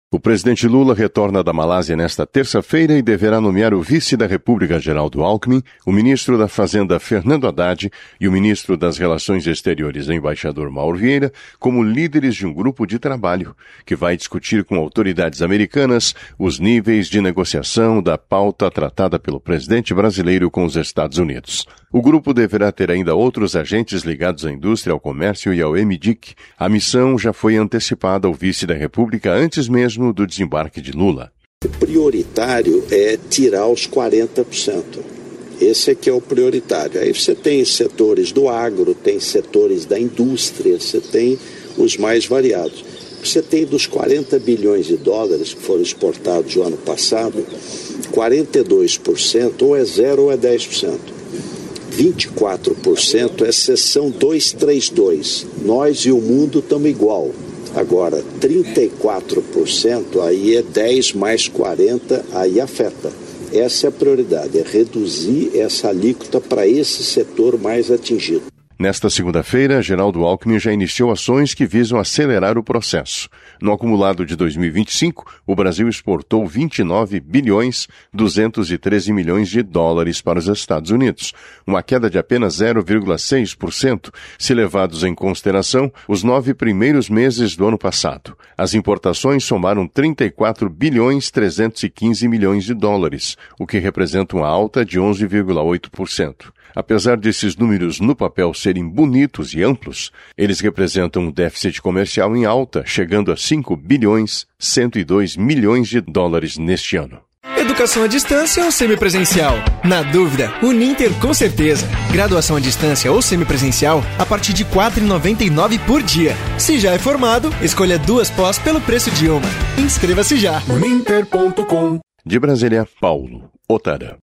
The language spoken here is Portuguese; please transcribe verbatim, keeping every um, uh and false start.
O presidente Lula retorna da Malásia nesta terça-feira e deverá nomear o vice da República, Geraldo Alckmin, o ministro da Fazenda, Fernando Haddad, e o ministro das Relações Exteriores, embaixador Mauro Vieira, como líderes de um grupo de trabalho que vai discutir com autoridades americanas os níveis de negociação da pauta tratada pelo presidente brasileiro com os Estados Unidos. O grupo deverá ter ainda outros agentes ligados à indústria, ao comércio e ao M D I C. A missão já foi antecipada ao vice da República antes mesmo do desembarque de Lula. O prioritário é tirar os quarenta por cento. Esse é que é o prioritário. Aí você tem setores do agro, tem setores da indústria, você tem os mais variados. Você tem dos quarenta bilhões de dólares que foram exportados no ano passado, quarenta e dois por cento ou é zero ou é dez por cento. vinte e quatro por cento é seção duzentos e trinta e dois. Nós e o mundo estamos igual. Agora, trinta e quatro por cento, aí é dez mais quarenta, aí afeta. Essa é a prioridade, é reduzir essa alíquota para esse setor mais atingido. Nesta segunda-feira, Geraldo Alckmin já iniciou ações que visam acelerar o processo. No acumulado de dois mil e vinte e cinco, o Brasil exportou vinte e nove bilhões duzentos e treze milhões de dólares para os Estados Unidos, uma queda de apenas zero vírgula seis por cento, se levados em consideração os nove primeiros meses do ano passado. As importações somaram trinta e quatro bilhões trezentos e quinze milhões de dólares, o que representa uma alta de onze vírgula oito por cento. Apesar desses números no papel serem bonitos e amplos, eles representam um déficit comercial em alta, chegando a cinco bilhões cento e dois milhões de dólares neste ano. Educação à distância ou semipresencial? Na dúvida, Uninter com certeza. Graduação à distância ou semipresencial a partir de quatro reais e noventa e nove centavos por dia. Se já é formado, escolha duas pós pelo preço de uma. Inscreva-se já. Uninter ponto com. De Brasília, Paulo Otara.